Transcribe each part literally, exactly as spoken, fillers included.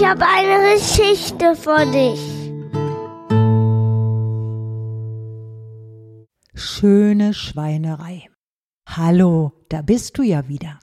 habe eine Geschichte für dich. Schöne Schweinerei. Hallo, da bist du ja wieder.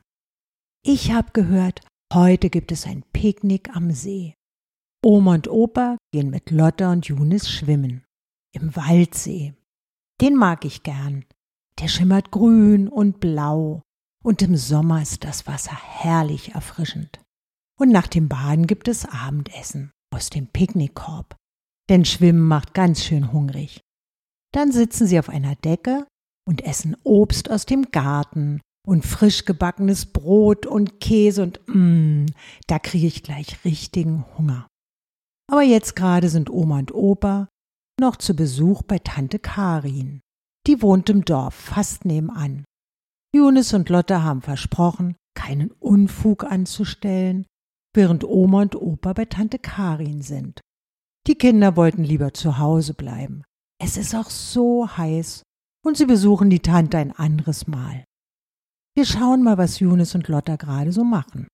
Ich habe gehört, heute gibt es ein Picknick am See. Oma und Opa gehen mit Lotta und Junis schwimmen. Im Waldsee. Den mag ich gern. Der schimmert grün und blau. Und im Sommer ist das Wasser herrlich erfrischend. Und nach dem Baden gibt es Abendessen aus dem Picknickkorb. Denn Schwimmen macht ganz schön hungrig. Dann sitzen sie auf einer Decke und essen Obst aus dem Garten und frisch gebackenes Brot und Käse und mmm, da kriege ich gleich richtigen Hunger. Aber jetzt gerade sind Oma und Opa noch zu Besuch bei Tante Karin. Die wohnt im Dorf, fast nebenan. Junis und Lotta haben versprochen, keinen Unfug anzustellen, während Oma und Opa bei Tante Karin sind. Die Kinder wollten lieber zu Hause bleiben. Es ist auch so heiß und sie besuchen die Tante ein anderes Mal. Wir schauen mal, was Junis und Lotta gerade so machen.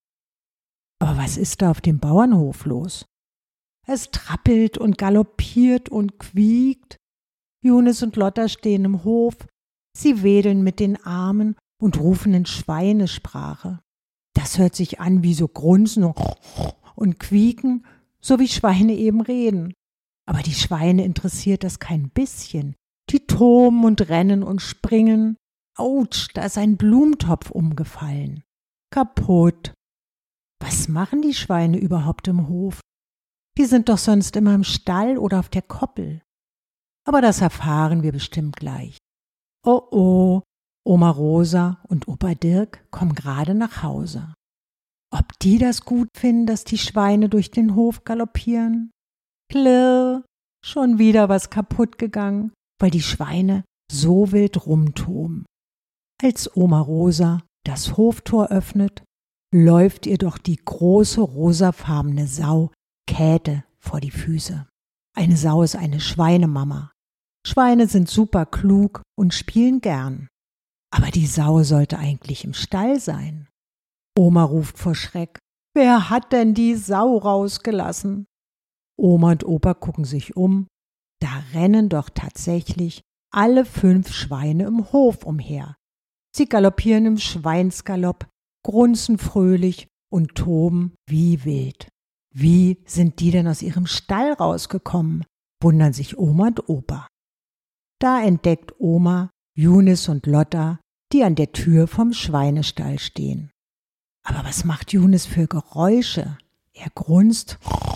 Aber was ist da auf dem Bauernhof los? Es trappelt und galoppiert und quiekt. Junis und Lotta stehen im Hof. Sie wedeln mit den Armen und rufen in Schweinesprache. Das hört sich an wie so Grunzen und Quieken, so wie Schweine eben reden. Aber die Schweine interessiert das kein bisschen. Die toben und rennen und springen. Autsch, da ist ein Blumentopf umgefallen. Kaputt. Was machen die Schweine überhaupt im Hof? Die sind doch sonst immer im Stall oder auf der Koppel. Aber das erfahren wir bestimmt gleich. Oh oh, Oma Rosa und Opa Dirk kommen gerade nach Hause. Ob die das gut finden, dass die Schweine durch den Hof galoppieren? Klirr, schon wieder was kaputt gegangen, weil die Schweine so wild rumtoben. Als Oma Rosa das Hoftor öffnet, läuft ihr doch die große rosafarbene Sau Käthe vor die Füße. Eine Sau ist eine Schweinemama. Schweine sind super klug und spielen gern. Aber die Sau sollte eigentlich im Stall sein. Oma ruft vor Schreck: Wer hat denn die Sau rausgelassen? Oma und Opa gucken sich um. Da rennen doch tatsächlich alle fünf Schweine im Hof umher. Sie galoppieren im Schweinsgalopp, grunzen fröhlich und toben wie wild. Wie sind die denn aus ihrem Stall rausgekommen? Wundern sich Oma und Opa. Da entdeckt Oma Junis und Lotta, die an der Tür vom Schweinestall stehen. Aber was macht Junis für Geräusche? Er grunzt.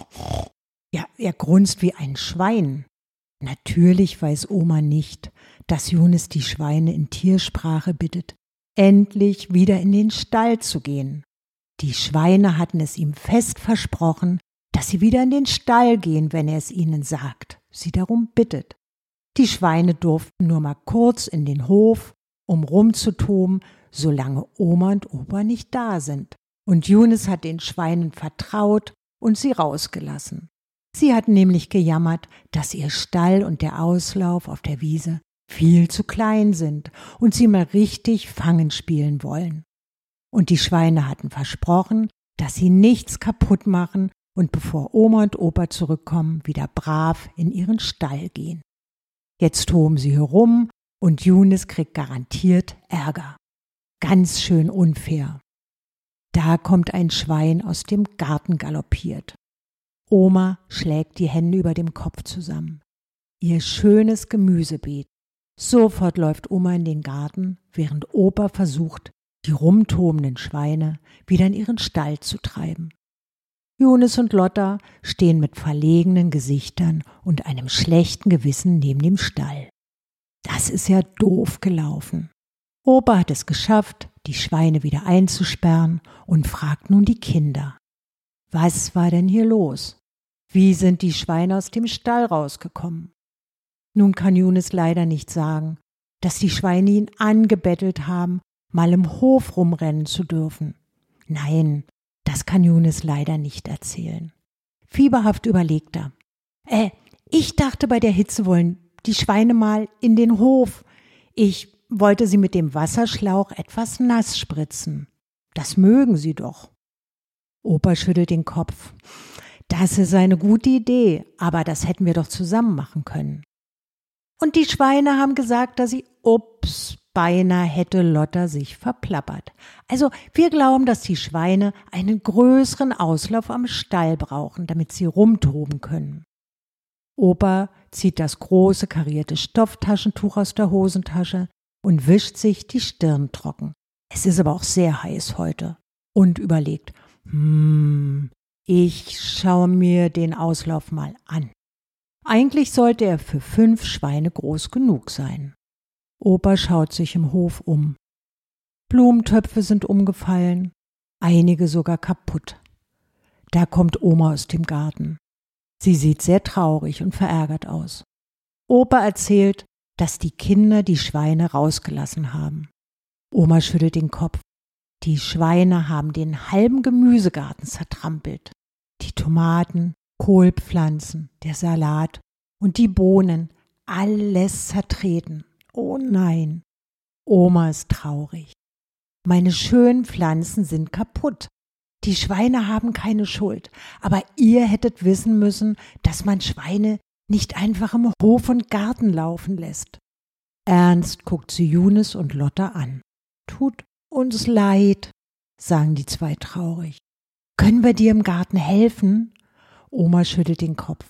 Ja, er grunzt wie ein Schwein. Natürlich weiß Oma nicht, dass Junis die Schweine in Tiersprache bittet, endlich wieder in den Stall zu gehen. Die Schweine hatten es ihm fest versprochen, dass sie wieder in den Stall gehen, wenn er es ihnen sagt, sie darum bittet. Die Schweine durften nur mal kurz in den Hof, um rumzutoben, solange Oma und Opa nicht da sind. Und Junis hat den Schweinen vertraut und sie rausgelassen. Sie hatten nämlich gejammert, dass ihr Stall und der Auslauf auf der Wiese viel zu klein sind und sie mal richtig Fangen spielen wollen. Und die Schweine hatten versprochen, dass sie nichts kaputt machen und bevor Oma und Opa zurückkommen, wieder brav in ihren Stall gehen. Jetzt toben sie herum und Junis kriegt garantiert Ärger. Ganz schön unfair. Da kommt ein Schwein aus dem Garten galoppiert. Oma schlägt die Hände über dem Kopf zusammen. Ihr schönes Gemüsebeet. Sofort läuft Oma in den Garten, während Opa versucht, die rumtobenden Schweine wieder in ihren Stall zu treiben. Junis und Lotta stehen mit verlegenen Gesichtern und einem schlechten Gewissen neben dem Stall. Das ist ja doof gelaufen. Opa hat es geschafft, die Schweine wieder einzusperren und fragt nun die Kinder: Was war denn hier los? Wie sind die Schweine aus dem Stall rausgekommen? Nun kann Junis leider nicht sagen, dass die Schweine ihn angebettelt haben, mal im Hof rumrennen zu dürfen. Nein, das kann Junis leider nicht erzählen. Fieberhaft überlegt er: Äh, ich dachte, bei der Hitze wollen die Schweine mal in den Hof. Ich wollte sie mit dem Wasserschlauch etwas nass spritzen. Das mögen sie doch. Opa schüttelt den Kopf. das ist eine gute Idee, aber das hätten wir doch zusammen machen können. Und die Schweine haben gesagt, dass sie, ups, beinahe hätte Lotta sich verplappert. Also wir glauben, dass die Schweine einen größeren Auslauf am Stall brauchen, damit sie rumtoben können. Opa zieht das große karierte Stofftaschentuch aus der Hosentasche und wischt sich die Stirn trocken. Es ist aber auch sehr heiß heute. Und überlegt, hm, ich schaue mir den Auslauf mal an. Eigentlich sollte er für fünf Schweine groß genug sein. Opa schaut sich im Hof um. Blumentöpfe sind umgefallen, einige sogar kaputt. Da kommt Oma aus dem Garten. Sie sieht sehr traurig und verärgert aus. Opa erzählt, dass die Kinder die Schweine rausgelassen haben. Oma schüttelt den Kopf. Die Schweine haben den halben Gemüsegarten zertrampelt. Die Tomaten, Kohlpflanzen, der Salat und die Bohnen, alles zertreten. Oh nein, Oma ist traurig. Meine schönen Pflanzen sind kaputt. Die Schweine haben keine Schuld, aber ihr hättet wissen müssen, dass man Schweine nicht einfach im Hof und Garten laufen lässt. Ernst guckt sie Younes und Lotta an. Tut uns leid, sagen die zwei traurig. Können wir dir im Garten helfen? Oma schüttelt den Kopf.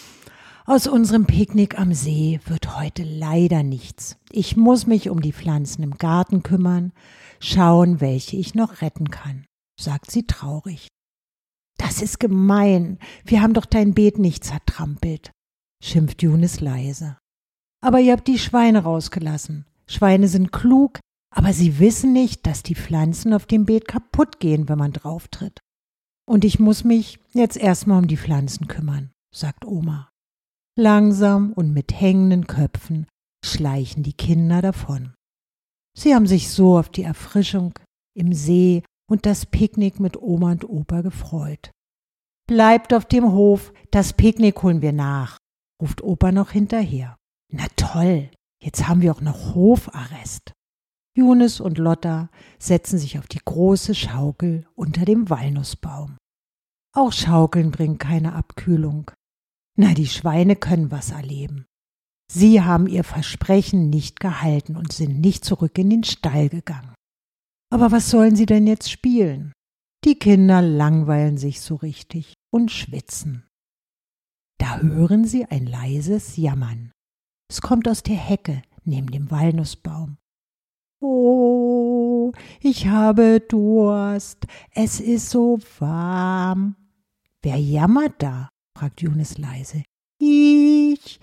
Aus unserem Picknick am See wird heute leider nichts. Ich muss mich um die Pflanzen im Garten kümmern, schauen, welche ich noch retten kann, sagt sie traurig. Das ist gemein, wir haben doch dein Beet nicht zertrampelt, schimpft Younes leise. Aber ihr habt die Schweine rausgelassen. Schweine sind klug, aber sie wissen nicht, dass die Pflanzen auf dem Beet kaputt gehen, wenn man drauftritt. Und ich muss mich jetzt erstmal um die Pflanzen kümmern, sagt Oma. Langsam und mit hängenden Köpfen schleichen die Kinder davon. Sie haben sich so auf die Erfrischung im See und das Picknick mit Oma und Opa gefreut. Bleibt auf dem Hof, das Picknick holen wir nach, ruft Opa noch hinterher. Na toll, jetzt haben wir auch noch Hofarrest. Younes und Lotta setzen sich auf die große Schaukel unter dem Walnussbaum. Auch Schaukeln bringt keine Abkühlung. Na, die Schweine können was erleben. Sie haben ihr Versprechen nicht gehalten und sind nicht zurück in den Stall gegangen. Aber was sollen sie denn jetzt spielen? Die Kinder langweilen sich so richtig und schwitzen. Da hören sie ein leises Jammern. Es kommt aus der Hecke neben dem Walnussbaum. Oh, ich habe Durst, es ist so warm. Wer jammert da? Fragt Younes leise. Ich,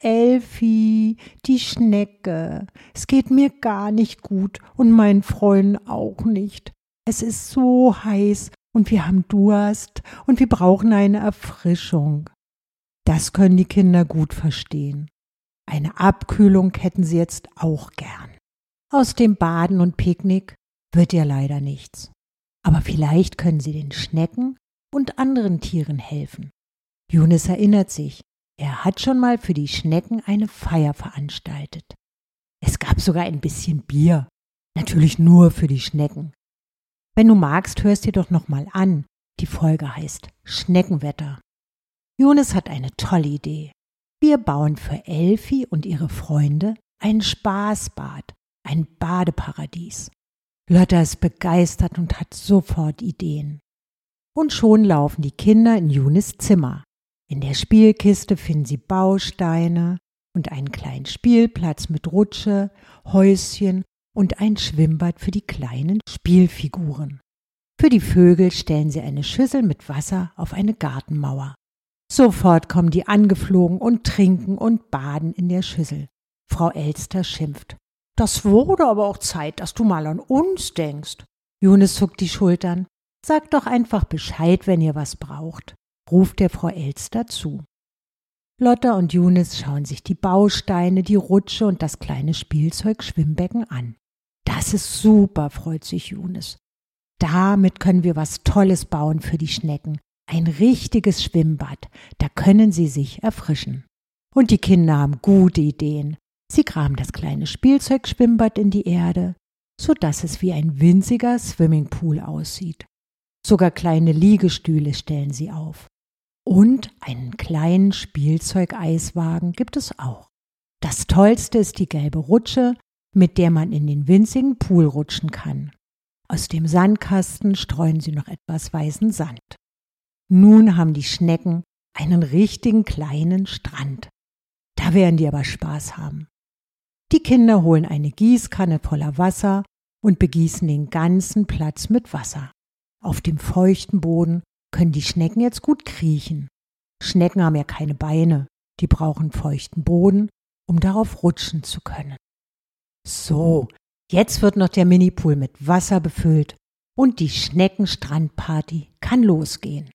Elfi, die Schnecke. Es geht mir gar nicht gut und meinen Freunden auch nicht. Es ist so heiß und wir haben Durst und wir brauchen eine Erfrischung. Das können die Kinder gut verstehen. Eine Abkühlung hätten sie jetzt auch gern. Aus dem Baden und Picknick wird ja leider nichts. Aber vielleicht können sie den Schnecken und anderen Tieren helfen. Younes erinnert sich, er hat schon mal für die Schnecken eine Feier veranstaltet. Es gab sogar ein bisschen Bier, natürlich nur für die Schnecken. Wenn du magst, hörst dir doch noch mal an. Die Folge heißt Schneckenwetter. Younes hat eine tolle Idee. Wir bauen für Elfi und ihre Freunde ein Spaßbad, ein Badeparadies. Lotta ist begeistert und hat sofort Ideen. Und schon laufen die Kinder in Younes Zimmer. In der Spielkiste finden sie Bausteine und einen kleinen Spielplatz mit Rutsche, Häuschen und ein Schwimmbad für die kleinen Spielfiguren. Für die Vögel stellen sie eine Schüssel mit Wasser auf eine Gartenmauer. Sofort kommen die angeflogen und trinken und baden in der Schüssel. Frau Elster schimpft. Das wurde aber auch Zeit, dass du mal an uns denkst. Younes zuckt die Schultern. Sagt doch einfach Bescheid, wenn ihr was braucht, ruft der Frau Elster zu. Lotta und Younes schauen sich die Bausteine, die Rutsche und das kleine Spielzeug-Schwimmbecken an. Das ist super, freut sich Younes. Damit können wir was Tolles bauen für die Schnecken. Ein richtiges Schwimmbad, da können sie sich erfrischen. Und die Kinder haben gute Ideen. Sie graben das kleine Spielzeugschwimmbad in die Erde, sodass es wie ein winziger Swimmingpool aussieht. Sogar kleine Liegestühle stellen sie auf. Und einen kleinen Spielzeugeiswagen gibt es auch. Das Tollste ist die gelbe Rutsche, mit der man in den winzigen Pool rutschen kann. Aus dem Sandkasten streuen sie noch etwas weißen Sand. Nun haben die Schnecken einen richtigen kleinen Strand. Da werden die aber Spaß haben. Die Kinder holen eine Gießkanne voller Wasser und begießen den ganzen Platz mit Wasser. Auf dem feuchten Boden können die Schnecken jetzt gut kriechen. Schnecken haben ja keine Beine, die brauchen feuchten Boden, um darauf rutschen zu können. So, jetzt wird noch der Minipool mit Wasser befüllt und die Schneckenstrandparty kann losgehen.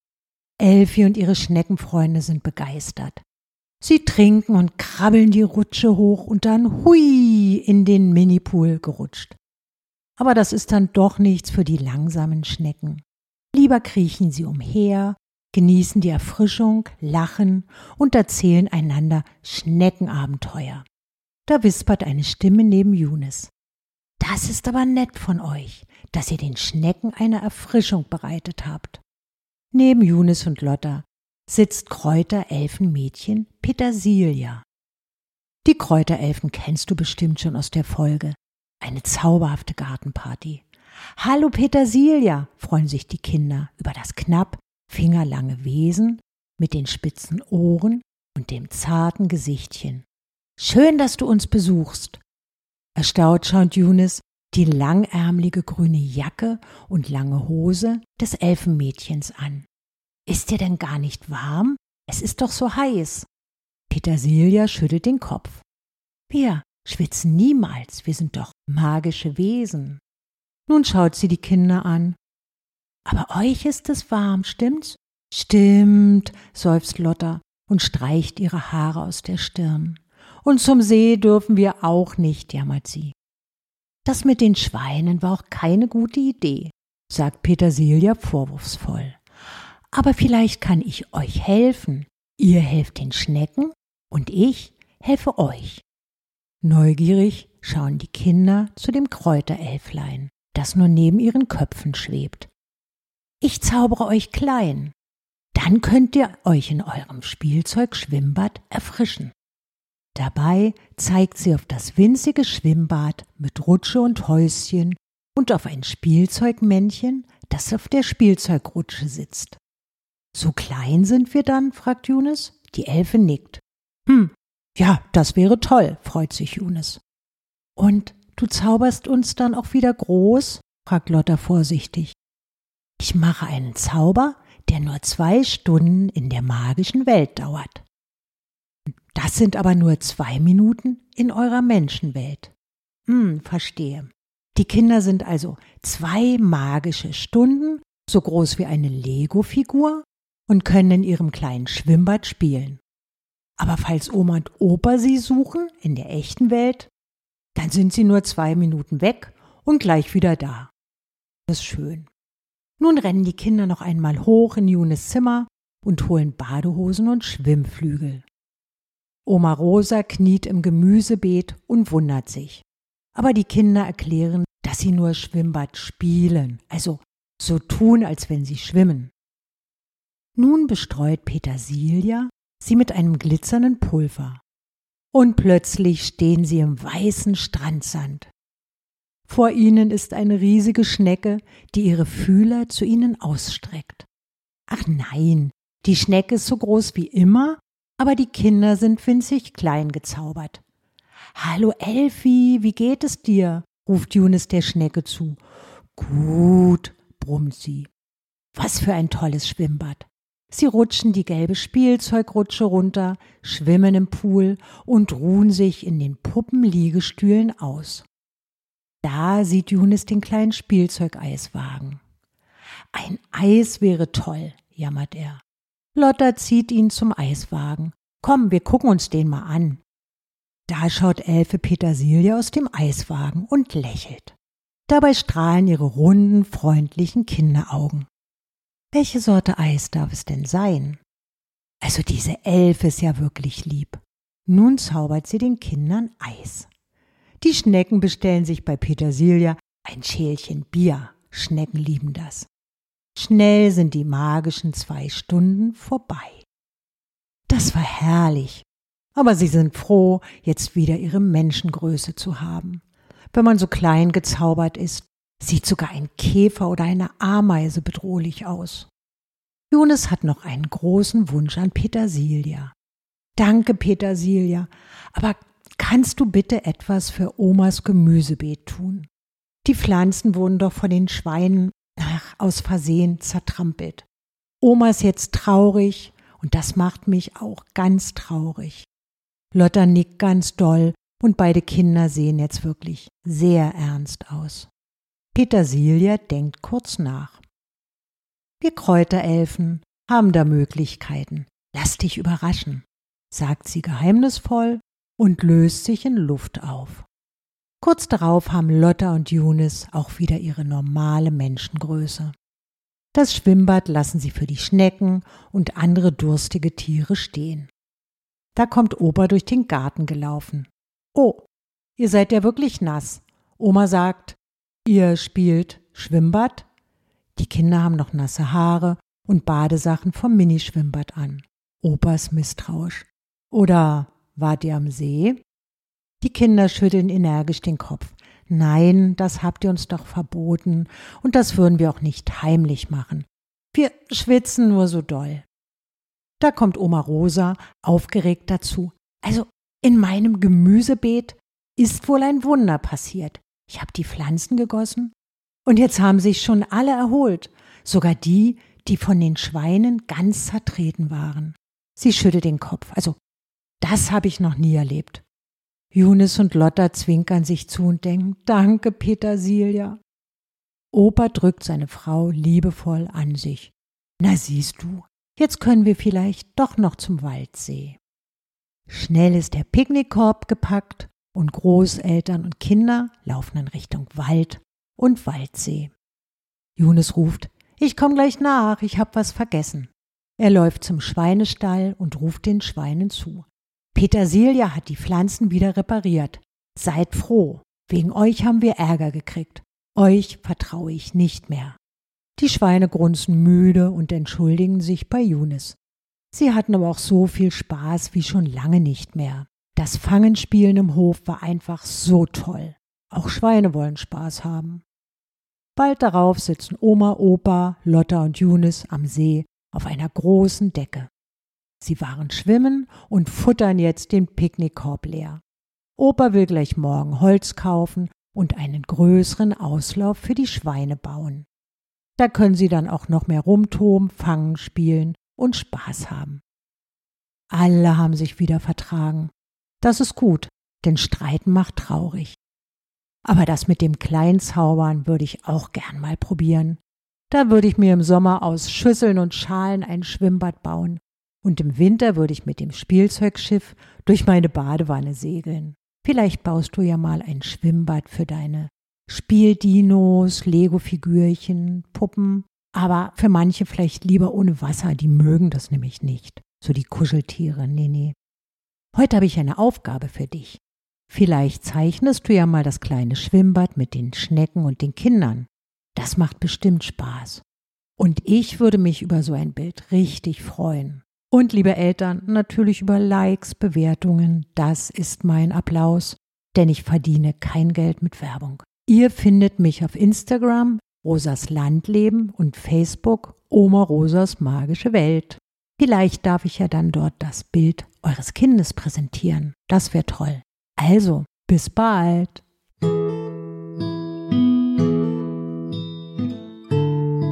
Elfi und ihre Schneckenfreunde sind begeistert. Sie trinken und krabbeln die Rutsche hoch und dann hui in den Minipool gerutscht. Aber das ist dann doch nichts für die langsamen Schnecken. Lieber kriechen sie umher, genießen die Erfrischung, lachen und erzählen einander Schneckenabenteuer. Da wispert eine Stimme neben Yunus. Das ist aber nett von euch, dass ihr den Schnecken eine Erfrischung bereitet habt. Neben Yunus und Lotta sitzt Kräuterelfenmädchen Petersilia. Die Kräuterelfen kennst du bestimmt schon aus der Folge. Eine zauberhafte Gartenparty. Hallo Petersilia, freuen sich die Kinder über das knapp fingerlange Wesen mit den spitzen Ohren und dem zarten Gesichtchen. Schön, dass du uns besuchst. Erstaunt schaut Yunus die langärmelige grüne Jacke und lange Hose des Elfenmädchens an. Ist dir denn gar nicht warm? Es ist doch so heiß. Petersilia schüttelt den Kopf. Wir schwitzen niemals, wir sind doch magische Wesen. Nun schaut sie die Kinder an. Aber euch ist es warm, stimmt's? Stimmt, seufzt Lotta und streicht ihre Haare aus der Stirn. Und zum See dürfen wir auch nicht, jammert sie. Das mit den Schweinen war auch keine gute Idee, sagt Petersilia vorwurfsvoll. Aber vielleicht kann ich euch helfen. Ihr helft den Schnecken und ich helfe euch. Neugierig schauen die Kinder zu dem Kräuterelflein, das nur neben ihren Köpfen schwebt. Ich zaubere euch klein. Dann könnt ihr euch in eurem Spielzeug-Schwimmbad erfrischen. Dabei zeigt sie auf das winzige Schwimmbad mit Rutsche und Häuschen und auf ein Spielzeugmännchen, das auf der Spielzeugrutsche sitzt. So klein sind wir dann, fragt Yunus. Die Elfe nickt. Hm, ja, das wäre toll, freut sich Yunus. Und du zauberst uns dann auch wieder groß? Fragt Lotta vorsichtig. Ich mache einen Zauber, der nur zwei Stunden in der magischen Welt dauert. Das sind aber nur zwei Minuten in eurer Menschenwelt. Hm, verstehe. Die Kinder sind also zwei magische Stunden, so groß wie eine Lego-Figur, und können in ihrem kleinen Schwimmbad spielen. Aber falls Oma und Opa sie suchen, in der echten Welt, dann sind sie nur zwei Minuten weg und gleich wieder da. Das ist schön. Nun rennen die Kinder noch einmal hoch in Yunus Zimmer und holen Badehosen und Schwimmflügel. Oma Rosa kniet im Gemüsebeet und wundert sich. Aber die Kinder erklären, dass sie nur Schwimmbad spielen, also so tun, als wenn sie schwimmen. Nun bestreut Petersilia sie mit einem glitzernden Pulver. Und plötzlich stehen sie im weißen Strandsand. Vor ihnen ist eine riesige Schnecke, die ihre Fühler zu ihnen ausstreckt. Ach nein, die Schnecke ist so groß wie immer, aber die Kinder sind winzig klein gezaubert. »Hallo Elfi, wie geht es dir?« ruft Yunus der Schnecke zu. »Gut«, brummt sie. »Was für ein tolles Schwimmbad!« Sie rutschen die gelbe Spielzeugrutsche runter, schwimmen im Pool und ruhen sich in den Puppenliegestühlen aus. Da sieht Yunus den kleinen Spielzeugeiswagen. »Ein Eis wäre toll«, jammert er. Lotta zieht ihn zum Eiswagen. »Komm, wir gucken uns den mal an.« Da schaut Elfe Petersilia aus dem Eiswagen und lächelt. Dabei strahlen ihre runden, freundlichen Kinderaugen. Welche Sorte Eis darf es denn sein? Also diese Elfe ist ja wirklich lieb. Nun zaubert sie den Kindern Eis. Die Schnecken bestellen sich bei Petersilia ein Schälchen Bier. Schnecken lieben das. Schnell sind die magischen zwei Stunden vorbei. Das war herrlich, aber sie sind froh, jetzt wieder ihre Menschengröße zu haben. Wenn man so klein gezaubert ist, sieht sogar ein Käfer oder eine Ameise bedrohlich aus. Younes hat noch einen großen Wunsch an Petersilia. Danke, Petersilia, aber kannst du bitte etwas für Omas Gemüsebeet tun? Die Pflanzen wurden doch von den Schweinen ach, aus Versehen zertrampelt. Oma ist jetzt traurig und das macht mich auch ganz traurig. Lotta nickt ganz doll und beide Kinder sehen jetzt wirklich sehr ernst aus. Petersilia denkt kurz nach. Wir Kräuterelfen haben da Möglichkeiten. Lass dich überraschen, sagt sie geheimnisvoll und löst sich in Luft auf. Kurz darauf haben Lotta und Younes auch wieder ihre normale Menschengröße. Das Schwimmbad lassen sie für die Schnecken und andere durstige Tiere stehen. Da kommt Opa durch den Garten gelaufen. Oh, ihr seid ja wirklich nass. Oma sagt, ihr spielt Schwimmbad? Die Kinder haben noch nasse Haare und Badesachen vom Minischwimmbad an. Opa ist misstrauisch. Oder wart ihr am See? Die Kinder schütteln energisch den Kopf. Nein, das habt ihr uns doch verboten und das würden wir auch nicht heimlich machen. Wir schwitzen nur so doll. Da kommt Oma Rosa aufgeregt dazu. Also in meinem Gemüsebeet ist wohl ein Wunder passiert. Ich habe die Pflanzen gegossen und jetzt haben sich schon alle erholt, sogar die, die von den Schweinen ganz zertreten waren. Sie schüttelt den Kopf. Also das habe ich noch nie erlebt. Younes und Lotta zwinkern sich zu und denken, danke, Petersilia. Opa drückt seine Frau liebevoll an sich. Na siehst du, jetzt können wir vielleicht doch noch zum Waldsee. Schnell ist der Picknickkorb gepackt und Großeltern und Kinder laufen in Richtung Wald und Waldsee. Younes ruft, ich komm gleich nach, ich hab was vergessen. Er läuft zum Schweinestall und ruft den Schweinen zu. Petersilia hat die Pflanzen wieder repariert. Seid froh, wegen euch haben wir Ärger gekriegt. Euch vertraue ich nicht mehr. Die Schweine grunzen müde und entschuldigen sich bei Younes. Sie hatten aber auch so viel Spaß wie schon lange nicht mehr. Das Fangenspielen im Hof war einfach so toll. Auch Schweine wollen Spaß haben. Bald darauf sitzen Oma, Opa, Lotta und Younes am See auf einer großen Decke. Sie waren schwimmen und futtern jetzt den Picknickkorb leer. Opa will gleich morgen Holz kaufen und einen größeren Auslauf für die Schweine bauen. Da können sie dann auch noch mehr rumtoben, fangen, spielen und Spaß haben. Alle haben sich wieder vertragen. Das ist gut, denn Streiten macht traurig. Aber das mit dem Kleinzaubern würde ich auch gern mal probieren. Da würde ich mir im Sommer aus Schüsseln und Schalen ein Schwimmbad bauen. Und im Winter würde ich mit dem Spielzeugschiff durch meine Badewanne segeln. Vielleicht baust du ja mal ein Schwimmbad für deine Spieldinos, Lego-Figürchen, Puppen. Aber für manche vielleicht lieber ohne Wasser, die mögen das nämlich nicht. So die Kuscheltiere, nee, nee. Heute habe ich eine Aufgabe für dich. Vielleicht zeichnest du ja mal das kleine Schwimmbad mit den Schnecken und den Kindern. Das macht bestimmt Spaß. Und ich würde mich über so ein Bild richtig freuen. Und liebe Eltern, natürlich über Likes, Bewertungen, das ist mein Applaus, denn ich verdiene kein Geld mit Werbung. Ihr findet mich auf Instagram, Rosas Landleben und Facebook, Oma Rosas magische Welt. Vielleicht darf ich ja dann dort das Bild eures Kindes präsentieren. Das wäre toll. Also, bis bald.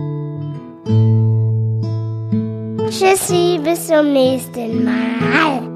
Tschüssi, bis zum nächsten Mal.